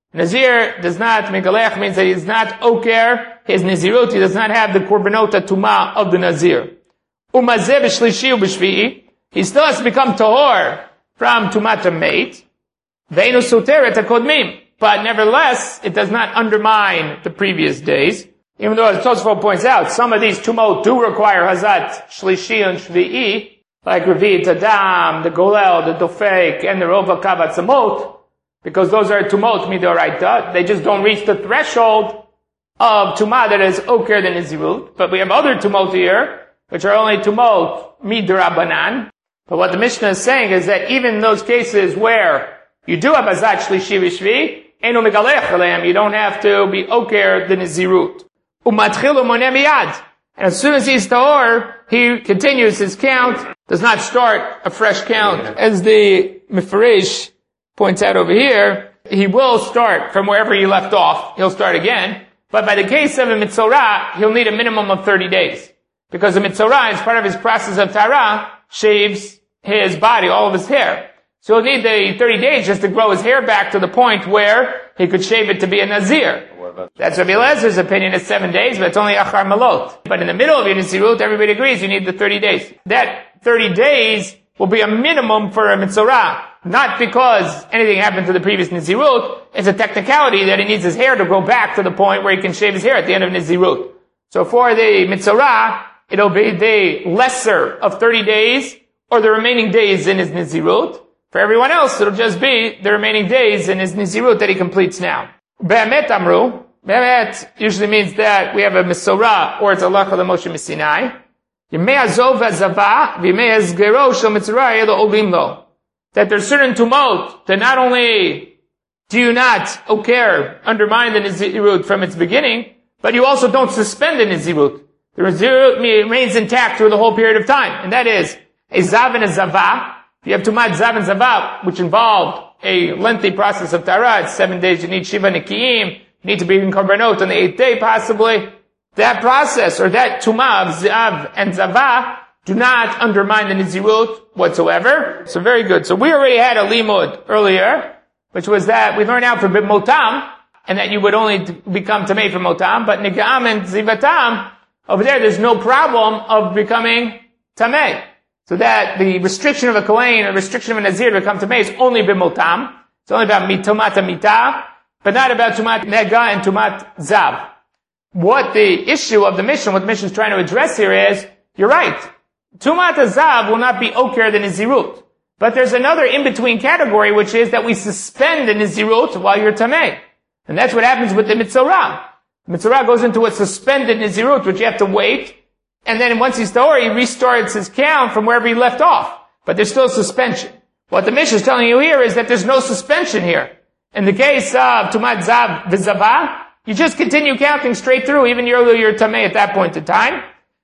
Nazir does not, Megalech means that he is not Oker, his Nazirut, he does not have the Korbanot Tumah of the Nazir. Umazeh B'Shlishi U'B'Shvi'i, he still has to become Tahor from Tumat HaMeit, Ve'enu Soteret HaKodmim, but nevertheless, it does not undermine the previous days. Even though, as Tosfot points out, some of these Tumot do require Hazat Shlishi and Shvi'i, like Revit, Adam, the Golel, the Dofek, and the Rova Kavat Samot, because those are Tumot Midoraita. They just don't reach the threshold of Tumah that is Oker than Nizirut. But we have other Tumot here, which are only Tumot Midorabanan. But what the Mishnah is saying is that even in those cases where you do have Azat Shlishi Vishvi, Eno Megalech Aleim, you don't have to be Oker than Nizirut. Umatchilu Moneh Miyad. And as soon as he's Tahor, he continues his count, does not start a fresh count. As the Mefarish points out over here, he will start from wherever he left off. He'll start again. But by the case of a Mitzorah, he'll need a minimum of thirty days. Because the Mitzorah, as part of his process of Tara, shaves his body, all of his hair. So he'll need the thirty days just to grow his hair back to the point where he could shave it to be a Nazir. That's Rabbi Elazar's opinion, it's seven days, but it's only Achar Malot. But in the middle of your Nazirut, everybody agrees you need the thirty days. That thirty days will be a minimum for a Mitzorah. Not because anything happened to the previous Nazirut, it's a technicality that he needs his hair to grow back to the point where he can shave his hair at the end of Nazirut. So for the Mitzorah, it'll be the lesser of thirty days, or the remaining days in his Nazirut. For everyone else, it'll just be the remaining days in his Nazirut that he completes now. Be'emet Amru, Be'emet usually means that we have a Mitzorah, or it's Allah Chal Moshe Missinai. Yemei Azov Azava, V'yemei Azgero Shel Mitzorah Yelo Olim Lo. That there's certain tumot that not only do you not oker, undermine the Nazirut from its beginning, but you also don't suspend the Nazirut. The Nazirut remains intact through the whole period of time. And that is, a Zav and a Zavah. You have Tumat Zav and Zavah, which involved a lengthy process of Tara. It's seven days, you need Shiva Nikiyim, you need to be in Korbanot on the eighth day possibly. That process, or that Tumah of Zav and Zavah, do not undermine the Nazirut whatsoever. So very good. So we already had a limud earlier, which was that we learned out for Motam, and that you would only become Tamei for Motam, but Nigam and Zivatam, over there there's no problem of becoming Tamei. So that the restriction of a Kohen, a restriction of a Nazir to become Tamei is only B'motam. It's only about Tumat Amita, but not about Tumat Nega and Tumat Zav. What the issue of the mission, what the mission is trying to address here is, you're right. Tumat Zav will not be Oker the Nazirut. But there's another in-between category, which is that we suspend the Nazirut while you're Tamei. And that's what happens with the Mitzorah. Mitzorah goes into a suspended Nazirut, which you have to wait. And then once he's Tahor, he restarts his count from wherever he left off. But there's still suspension. What the Mishnah is telling you here is that there's no suspension here. In the case of Tumat Zav V'Zavah, you just continue counting straight through, even though you're Tamei at that point in time.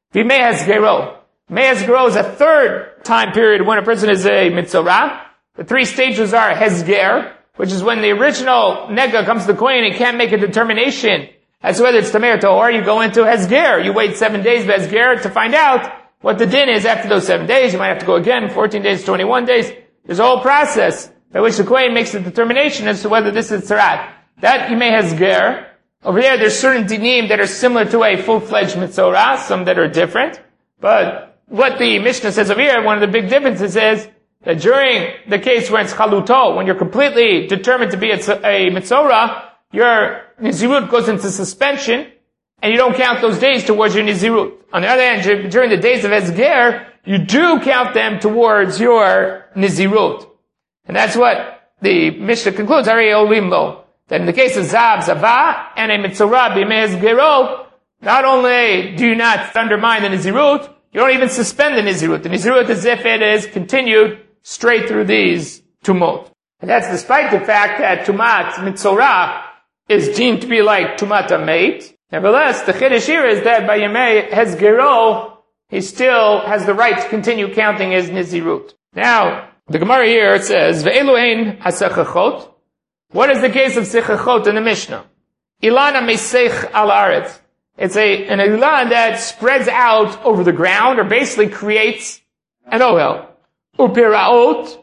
V'mei hezgero. Mei hezgero is a third time period when a person is a mitzorah. The three stages are hezger, which is when the original nega comes to the kohen and can't make a determination as to whether it's tamei or tahor. You go into hezger. You wait seven days of hezger to find out what the din is after those seven days. You might have to go again, fourteen days, twenty-one days. There's a whole process by which the kohen makes a determination as to whether this is tzarat. That yimei hezger. Over there, there's certain dinim that are similar to a full-fledged mitzorah, some that are different. But what the Mishnah says over here, one of the big differences is that during the case where it's chaluto, when you're completely determined to be a, a mitzorah, your nizirut goes into suspension, and you don't count those days towards your nizirut. On the other hand, during the days of hezger, you do count them towards your nizirut. And that's what the Mishnah concludes, Ari Olimlo, that in the case of zav, zava, and a mitzorah b'mei hezgero, not only do you not undermine the nizirut, you don't even suspend the nizirut. The nizirut is if it is continued straight through these tumot. And that's despite the fact that tumat mitzorah is deemed to be like tumat amet. Nevertheless, the chiddush here is that by yemei hezgero, he still has the right to continue counting his nizirut. Now, the Gemara here says, ve'elu ein hasechachot. What is the case of sechachot in the Mishnah? Ilana meseich al aretz. It's a, an ilan that spreads out over the ground, or basically creates an ohel. Upiraot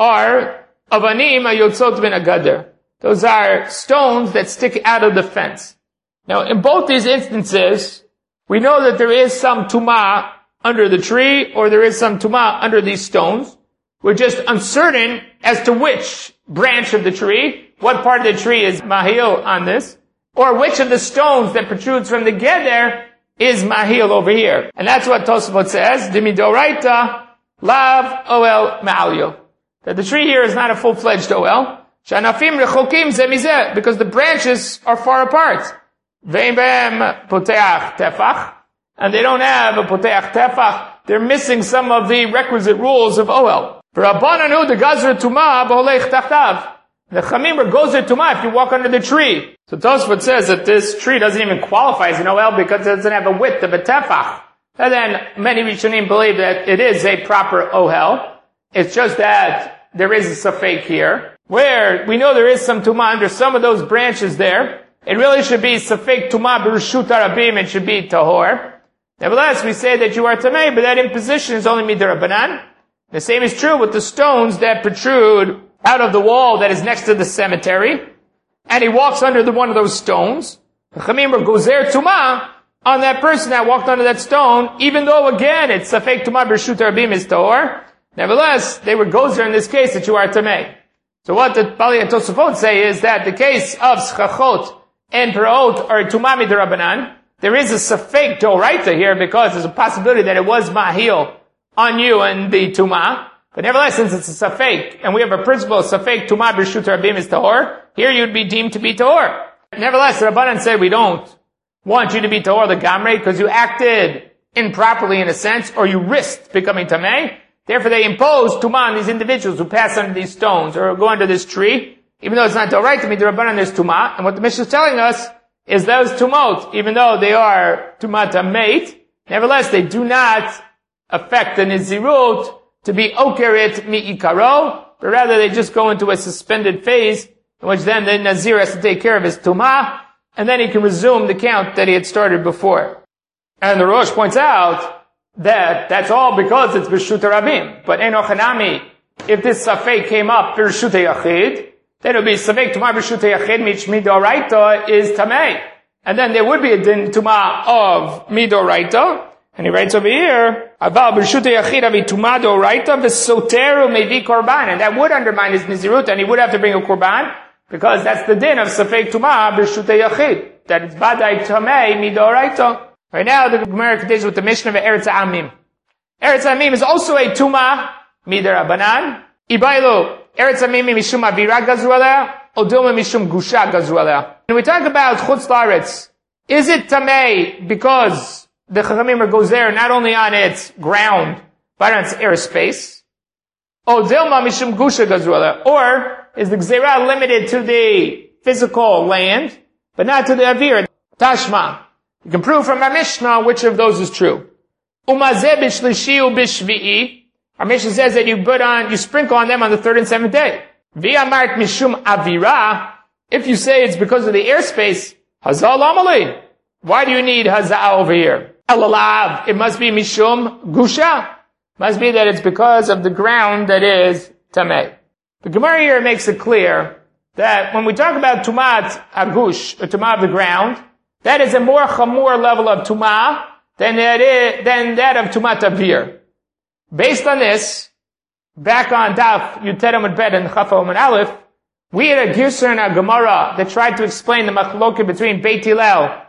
are avanim ayotzot ben agader. Those are stones that stick out of the fence. Now, in both these instances, we know that there is some tumah under the tree, or there is some tumah under these stones. We're just uncertain as to which branch of the tree, what part of the tree is mahil on this, or which of the stones that protrudes from the geder is mahil over here. And that's what Tosafot says, dimidoraita lav oel ma'alyo. That the tree here is not a full-fledged oel. Shanafim rechokim zemizeh, because the branches are far apart. Ve'im be'em poteach tefach, and they don't have a poteach tefach. They're missing some of the requisite rules of oel. For Rabbananu, the gazer tumah b'holech tachtav. The chamim are gozer tumah if you walk under the tree. So Tosfot says that this tree doesn't even qualify as an oel because it doesn't have a width of a tefach. And then many Rishonim believe that it is a proper ohel. It's just that there is a safek here, where we know there is some tumah under some of those branches there. It really should be safek tumah b'reshut harabim. It should be tahor. Nevertheless, we say that you are tamei, but that imposition is only midrabanan. The same is true with the stones that protrude out of the wall that is next to the cemetery, and he walks under the one of those stones. The chamim gozer tumah on that person that walked under that stone, even though again it's safek tumah b'reshut harabim is tahor. Nevertheless, they were gozer in this case that you are tamei. So what the Bali and Tosafot say is that the case of schachot and paraot are tumah midrabanan. There is a safek doraita here because there's a possibility that it was mahil on you and the tumah. But nevertheless, since it's a safek, and we have a principle of safek tumah b'reshut harabim is tahor, here you'd be deemed to be tahor. Nevertheless, the Rabbanan said we don't want you to be tahor the gamrei because you acted improperly in a sense, or you risked becoming tamei. Therefore, they impose tumah on these individuals who pass under these stones or go under this tree, even though it's not doraita to me. The Rabbanan there's tumah, and what the Mishnah is telling us is those tumot, even though they are tumat amet, nevertheless they do not affect the nizirut to be okeret mi'ikaro, but rather they just go into a suspended phase, in which then the nazir has to take care of his tumah, and then he can resume the count that he had started before. And the Rosh points out that that's all because it's b'reshut harabim. But eno chanami, if this safek came up b'reshut hayachid, then it would be safek tumah b'reshut hayachid mich midoraita is tamei. And then there would be a din tumah of midoraita. And he writes over here, Aval b'reshut hayachid avi tumah doraita v'soteru mevi korban. And that would undermine his nizirut, and he would have to bring a korban, because that's the din of safek tumah b'reshut hayachid. That it's badai tamei midoraita. Right now, the Gemara continues with the Mishnah of Eretz Amim. Eretz Amim is also a tumah midarabanan. Ibailu Eretz Amim mishum avira gazru aleh, or dilma mishum gusha gazru aleh. When we talk about chutz laaretz, is it tamei because the chachamim goes there not only on its ground but on its airspace? Or dilma mishum gusha gazru aleh, or is the gzeirah limited to the physical land but not to the avira? Tashma. You can prove from our Mishnah which of those is true. Umazeh b'shlishi u'b'shvi'i. Our Mishnah says that you put on, you sprinkle on them on the third and seventh day. V'amart mishum avira. If you say it's because of the airspace, hazal amali. Why do you need hazah over here? Elalav. It must be mishum gusha. Must be that it's because of the ground that is tameh. The Gemara here makes it clear that when we talk about tumat agush, or tumat of the ground, that is a more chamur level of tumah than that, is, than that of tumat avir. Based on this, back on Daf Yutet Amud Bet and Chaf Amud Aleph, we had a Girsa in our Gemara that tried to explain the machloket between Beit Hillel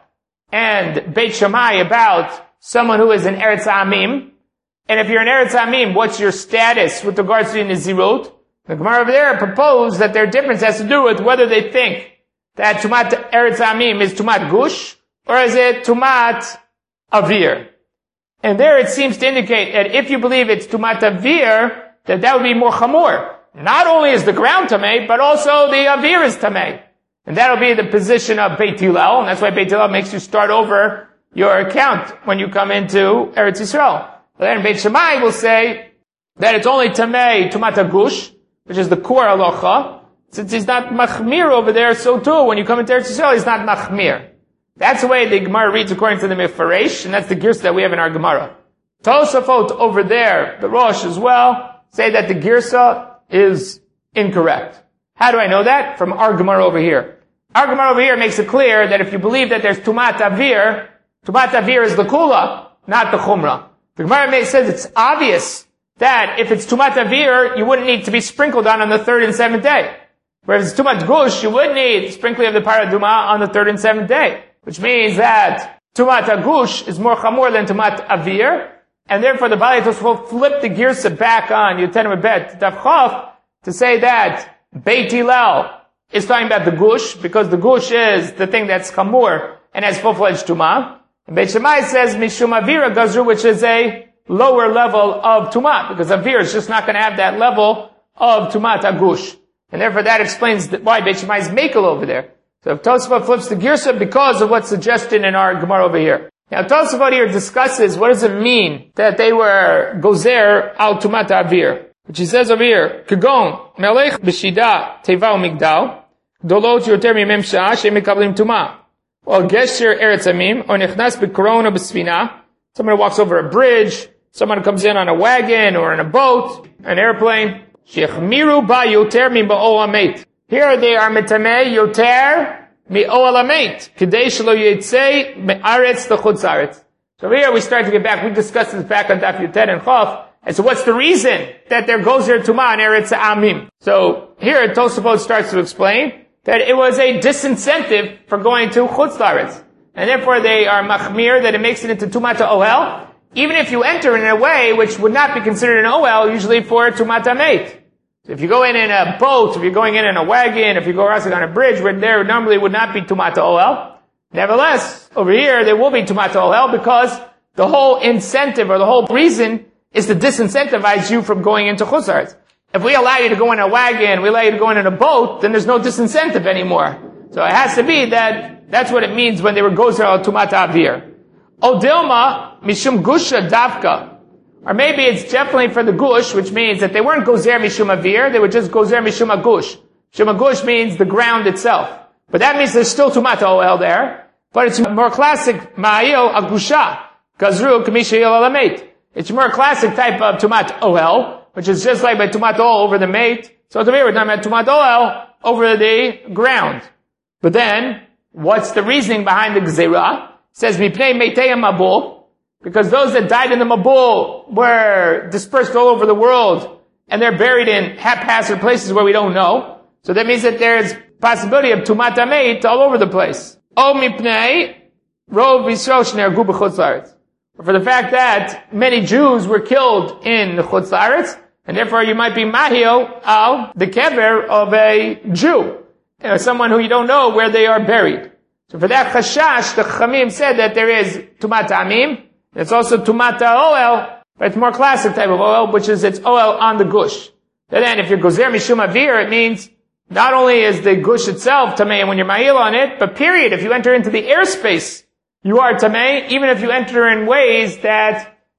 and Beit Shammai about someone who is an Eretz Amim. And if you're an Eretz Amim, what's your status with regards to Nazirut? The Gemara over there proposed that their difference has to do with whether they think that Tumat Eretz Amim is Tumat Gush, or is it Tumat Avir. And there it seems to indicate that if you believe it's Tumat Avir, that that would be more Chamor. Not only is the ground Tameh, but also the Avir is Tameh. And that'll be the position of Beit Hillel, and that's why Beit Hillel makes you start over your account when you come into Eretz Yisrael. But then Beit Shammai will say that it's only Tameh Tumat Agush, which is the core halacha. Since he's not Machmir over there, so too, when you come into Eretz Yisrael, he's not Machmir. That's the way the Gemara reads according to the Mefaresh, and that's the Girsa that we have in our Gemara. Tosafot over there, the Rosh as well, say that the Girsa is incorrect. How do I know that? From our Gemara over here. Our Gemara over here makes it clear that if you believe that there's Tumat Avir, Tumat Avir is the Kula, not the Chumrah. The Gemara says it's obvious that if it's Tumat Avir, you wouldn't need to be sprinkled on on the third and seventh day. Whereas it's Tumat Gush, you would need sprinkling of the Paraduma on the third and seventh day. Which means that Tumat Agush is more Chamor than Tumat Avir, and therefore the Baalei Tosfot flip the Girsa back on Yutet Amud Bet Daf Chaf to say that Beit Hillel is talking about the Gush, because the Gush is the thing that's Chamor and has full-fledged Tumah. And Beit Shammai says Mishum Avira Gazru, which is a lower level of Tumah, because Avir is just not going to have that level of Tumat Agush. And therefore that explains why Beit Shammai is Mekel over there. So if Tosafot flips the Girsa because of what's suggested in our Gemara over here. Now Tosafot here discusses what does it mean that they were Gozer al Tumat Avir. Which he says over here, Kagon, Melech b'shida teva u'migdal, dolot yoter mimem sha'ah she'em mekablim tumah. Or gesher eretz amim, or nechnas b'korona b'sfina. Someone walks over a bridge, someone comes in on a wagon or in a boat, an airplane. Shechmiru ba yoter mi ba'ol hamet. Here they are mitameh yoter mi ol hamet. Kidei shelo yitzei me'aretz l'chutz aretz. So here we start to get back. We discussed this back on Daf Yutet and Chaf. And so what's the reason that there goes there Tumah and Eretz Amim? So here Tosafot starts to explain that it was a disincentive for going to Chutz La'aretz. And therefore they are machmir, that it makes it into Tumat Ohel, even if you enter in a way which would not be considered an Ohel, usually for Tumat Hamet. So if you go in in a boat, if you're going in in a wagon, if you go crossing on a bridge, where there normally would not be Tumat Ohel, nevertheless, over here there will be Tumat Ohel, because the whole incentive or the whole reason is to disincentivize you from going into Chutz La'aretz. If we allow you to go in a wagon, we allow you to go in, in a boat, then there's no disincentive anymore. So it has to be that that's what it means when they were gozer al Tumat Avir. O Dilma, Mishum Gusha Davka. Or maybe it's definitely for the Gush, which means that they weren't gozer Mishum Avir, they were just gozer Mishum Agush. Mishum Agush means the ground itself. But that means there's still Tumat Ohel there, but it's more classic Ma'il Agusha. Gazru Kamisha Yil Alamet. It's a more classic type of Tumat Ohel, which is just like by Tumat Ohel over the mate. So to me, we're talking about Tumat Ohel over the ground. But then, what's the reasoning behind the Gzeirah? It says, Mipnei Meitei Mabul, because those that died in the Mabul were dispersed all over the world, and they're buried in haphazard places where we don't know. So that means that there's possibility of Tumat Hamet all over the place. O Mipnei Rov Yisrael Shne'ergu b'Chutz La'aretz. For the fact that many Jews were killed in the Chutz La'aretz, and therefore you might be mahil al the kever of a Jew, or someone who you don't know where they are buried. So for that chashash, the Chamim said that there is Tumat Amim, it's also Tumat Ohel, but it's more classic type of Ohel, which is it's Ohel on the Gush. And then if you're Gozer Mishum Avir, it means not only is the Gush itself Tamei when you're mahil on it, but period, if you enter into the airspace, you are Tamei, even if you enter in ways that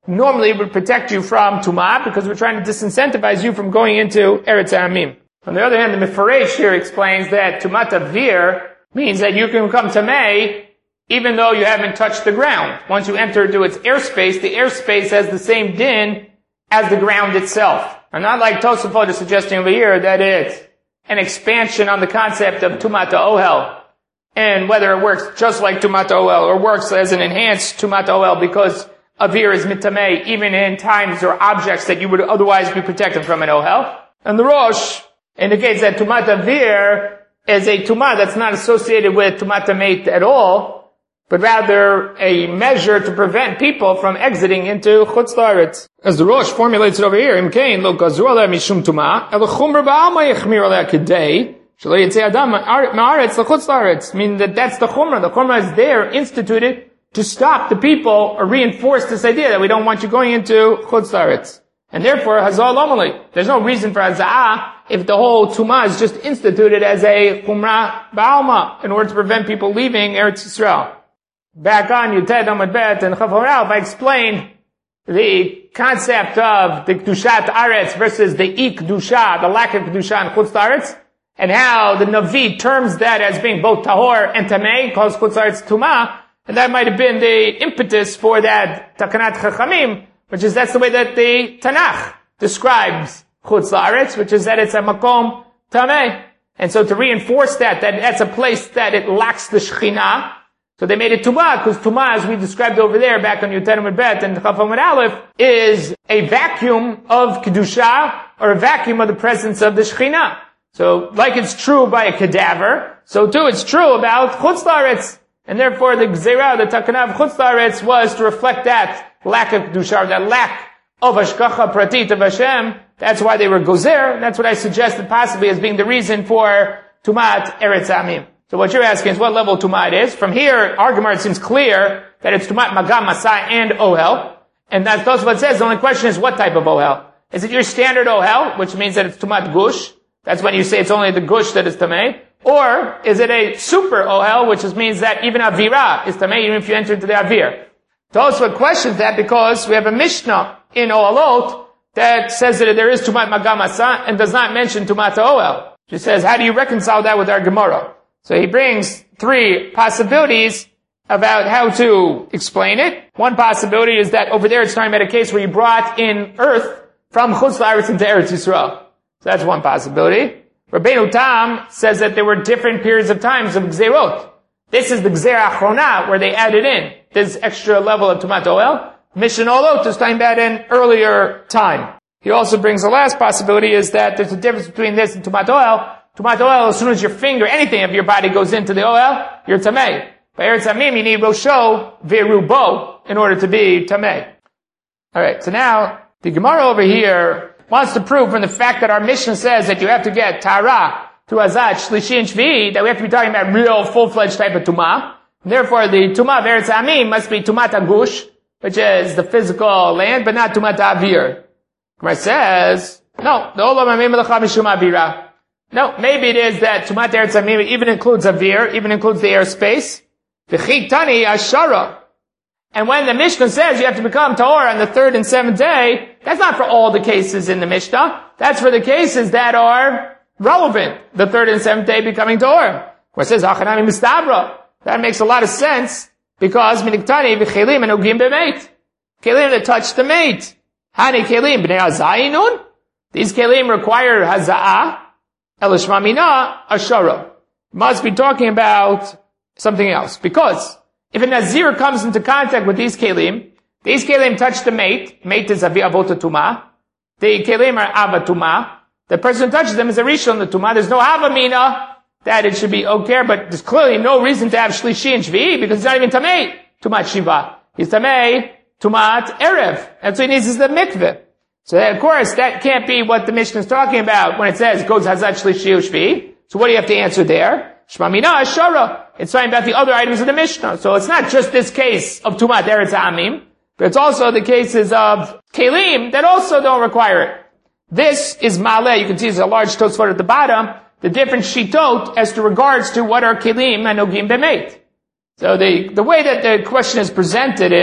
normally would protect you from Tumah because we're trying to disincentivize you from going into Eretz Amim. On the other hand, the Mefaresh here explains that Tumat Avir means that you can become Tamei even though you haven't touched the ground. Once you enter into its airspace, the airspace has the same din as the ground itself. And not like Tosafot is suggesting over here that it's an expansion on the concept of Tumat Ohel, and whether it works just like Tumat Ohel or works as an enhanced Tumat Ohel because Avir is mitamei even in times or objects that you would otherwise be protected from an Ohel. And the Rosh indicates that Tumat Avir is a Tumah that's not associated with Tumat Tameit at all, but rather a measure to prevent people from exiting into Chutz La'aretz. As the Rosh formulates it over here, Imkein lo gazru aleh mishum Tumah, el chumr ba'alma yechmir aleh kedei, shelo yitzei adam ma'aretz l'chutz la'aretz. Meaning that that's the chumrah. The chumrah is there, instituted, to stop the people or reinforce this idea that we don't want you going into Chutz La'aretz. And therefore, Hazal Lomali. There's no reason for Haza'ah if the whole Tumah is just instituted as a Chumrah Ba'alma in order to prevent people leaving Eretz Yisrael. Back on Yuted Amud Bet and Chav Horav, I explained the concept of the Kedushat Aretz versus the Ik-Dusha, the lack of Kedusha in Chutz La'aretz, and how the Navi terms that as being both Tahor and Tamei, calls Chutz La'aretz Tumah, and that might have been the impetus for that Takanat Chachamim, which is that's the way that the Tanakh describes Chutz La'aretz, which is that it's a Makom Tamei. And so to reinforce that, that that's a place that it lacks the Shekhinah, so they made it Tumah, because Tumah, as we described over there, back on Yutet Amud Bet and Chaf Amud Aleph, is a vacuum of Kedusha, or a vacuum of the presence of the Shekhinah. So, like it's true by a cadaver, so too it's true about Chutz La'aretz. And therefore the Gzeirah, the Takana of Chutz La'aretz, was to reflect that lack of Kedusha, that lack of Hashgacha Pratit of Hashem. That's why they were Gozer, and that's what I suggested possibly as being the reason for Tumat Eretz Amim. So what you're asking is what level Tumah it is. From here, our Gemara, it seems clear that it's Tumat Magam, Masai, and Ohel. And that's what it says. The only question is what type of Ohel. Is it your standard Ohel, which means that it's Tumat Gush? That's when you say it's only the Gush that is Tamei. Or is it a super Ohel, which is, means that even Avira is Tamei, even if you enter into the Avir? Tosfot questions that because we have a Mishnah in Ohalot that says that there is Tumat Magam Masai and does not mention Tumat Ohel. She says, how do you reconcile that with our Gemara? So he brings three possibilities about how to explain it. One possibility is that over there it's talking about a case where you brought in earth from Chutz La'aretz into Eretz Yisrael. So that's one possibility. Rabbeinu Tam says that there were different periods of times of Gzeirot. This is the Gzeir Achrona where they added in this extra level of Tumat Ohel. Mishnah Olot is talking about an earlier time. He also brings the last possibility is that there's a difference between this and Tumat Ohel. Tumat Ohel, as soon as your finger, anything of your body goes into the Ohel, you're Tamei. By Eretz Amim, you need Rosho Verubo in order to be Tamei. Alright, so now, the Gemara over here wants to prove from the fact that our Mishnah says that you have to get Tara to Azat, Shlishi, and Shvi, that we have to be talking about real, full-fledged type of Tumah. Therefore, the Tumah of Eretz Amim must be Tumat Agush, which is the physical land, but not Tumat Avir. Gemara says, no, the Olam Amim L'cha Mishum Avira. No, maybe it is that Tumat Eretz Amim even includes Avir, even includes the airspace. V'chik Tani Ashara. And when the Mishnah says you have to become Tahor on the third and seventh day, that's not for all the cases in the Mishnah. That's for the cases that are relevant. The third and seventh day becoming Tahor. Where it says, Achanami Mistabra. That makes a lot of sense because Miniktani V'chelim and Ugim B'meit. Kelim that touch the mate. Hani Kelim B'nei Hazayinun. These Kelim require Haza'ah. Elishmamina Ashara. Must be talking about something else. Because if a Nazir comes into contact with these Kelim, these Kelim touch the mate. Mate is Avi Avota Tumah. The Kelim are Ava Tumah. The person who touches them is a Rishon the Tumah. There's no Havamina that it should be okay, but there's clearly no reason to have Shlishi and Shvi because it's not even Tamei Tumat Shiva. He's Tamei Tumat Erev. That's what he needs is the mikveh. So of course, that can't be what the Mishnah is talking about when it says, goes Hazat Shlishi Ushvi. So what do you have to answer there? Shmamina Ashara. It's talking about the other items of the Mishnah. So it's not just this case of Tumat Eretz Amim, but it's also the cases of Kelim that also don't require it. This is Maleh. You can see there's a large Tosfot at the bottom. The different Shitot as to regards to what are Kelim and Ogim B'meit. So the, the way that the question is presented is,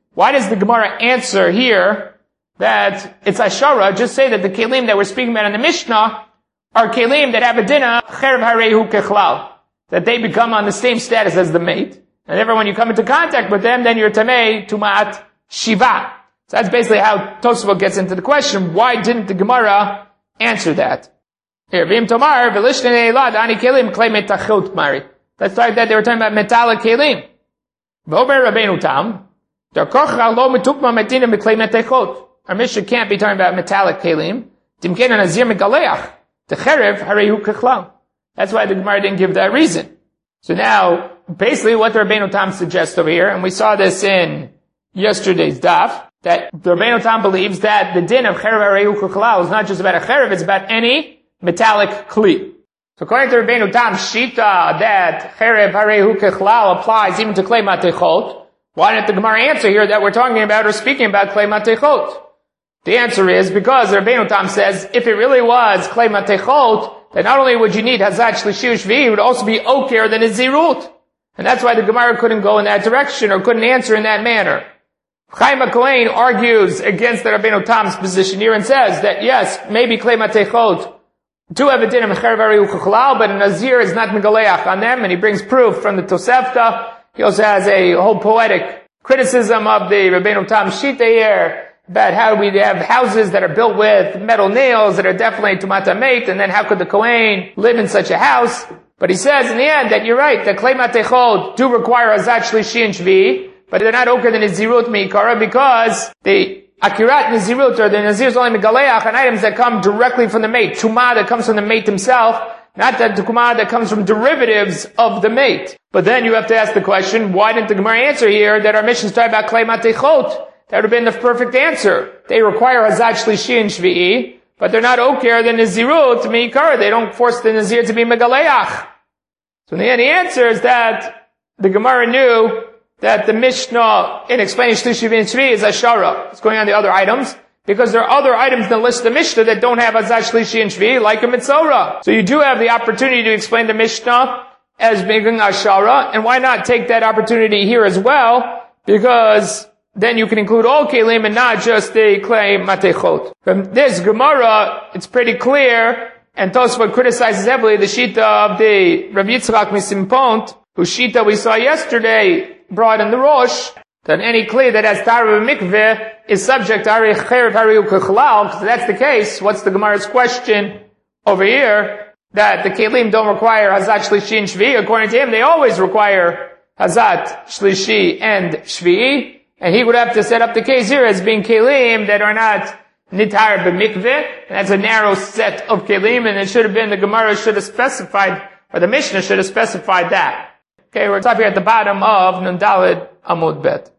Why does the Gemara answer here that it's Ashara? Just say that the Kelim that we're speaking about in the Mishnah are Kelim that have a dinah, Cherev Harehu Kechlal, that they become on the same status as the mate. And therefore when you come into contact with them, then you're Tamei Tumat Shiva. So that's basically how Tosafot gets into the question. Why didn't the Gemara answer that? Here, V'im Tomar, V'lishne Elad, Ani Kelim, Klei Metachot Mari. Let's start that they were talking about metallic Kelim. V'ober Rabbeinu Tam, Darkocha lo metukma metina meklei metechot. Our Mishnah can't be talking about metallic Kelim. Dimken Nazir Megaleach. The Cherev Harehu Kechlal. That's why the Gemara didn't give that reason. So now, basically what the Rabbeinu Tam suggests over here, and we saw this in yesterday's daf, that the Rabbeinu Tam believes that the din of Cherev Harehu Kechlal is not just about a Cherev, it's about any metallic Kli. So according to Rabbeinu Tam, Shita, that Cherev Harehu Kechlal applies even to Klei Matechot. Why didn't the Gemara answer here that we're talking about or speaking about Klei Matechot? The answer is because the Rabbeinu Tam says if it really was Klei Matechot, then not only would you need Hazat Shlishi Shvi, it would also be Oker than Zirut. And that's why the Gemara couldn't go in that direction or couldn't answer in that manner. Chaim HaKohen argues against the Rabbeinu Tam's position here and says that yes, maybe Klei Matechot do have a din of Cherev Harehu Kechlal, but a Nazir is not Megaleach on them, and he brings proof from the Tosefta. He also has a whole poetic criticism of the Rabbeinu Tam Shita here, about how we have houses that are built with metal nails that are definitely Tumat HaMeit, and then how could the Kohen live in such a house? But he says in the end that you're right, that Klei Matechot do require Hazat Shlishi and Shvi, but they're not Oker than Nazirut Meikara because the Akirat Nazirut, or the Nazir is only Megaleach on items that come directly from the mate. Tumah that comes from the mate himself, not that Tumah that comes from derivatives of the mate. But then you have to ask the question, why didn't the Gemara answer here that our mission is talking about Klei Matechot? That would have been the perfect answer. They require Hazat Shlishi and Shvi'i, but they're not Oker than Nazirut Meikara. They don't force the Nazir to be Megaleach. So in the end, the answer is that the Gemara knew that the Mishnah in explaining Shlishi and Shvi is Ashara. It's going on the other items, because there are other items in the list of the Mishnah that don't have Hazat Shlishi and Shvi, like a Mitzorah. So you do have the opportunity to explain the Mishnah as being Ashara, and why not take that opportunity here as well, because then you can include all Kelim and not just the Klei Matechot. From this Gemara, it's pretty clear, and Tosfot criticizes heavily the Shita of the Rav Yitzchak Misimpont, whose Shita we saw yesterday, brought in the Rosh, that any Kli that has Tara Mikveh is subject to Cherev Harehu Kechlal. Because if that's the case, what's the Gemara's question over here? That the Kelim don't require Hazat Shlishi and Shvi. According to him, they always require Hazat Shlishi and Shvi. And he would have to set up the case here as being Kelim that are not Nitar B'Mikveh. And that's a narrow set of Kelim, and it should have been, the Gemara should have specified, or the Mishnah should have specified that. Okay, we're up here at the bottom of Nun Daled Amud Bet.